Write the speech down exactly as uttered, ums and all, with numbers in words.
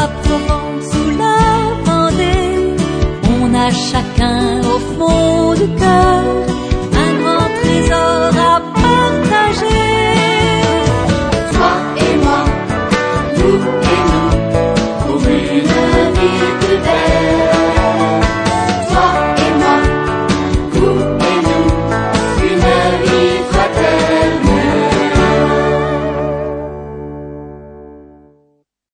la Provence ou la Vendée, on a chacun au fond du cœur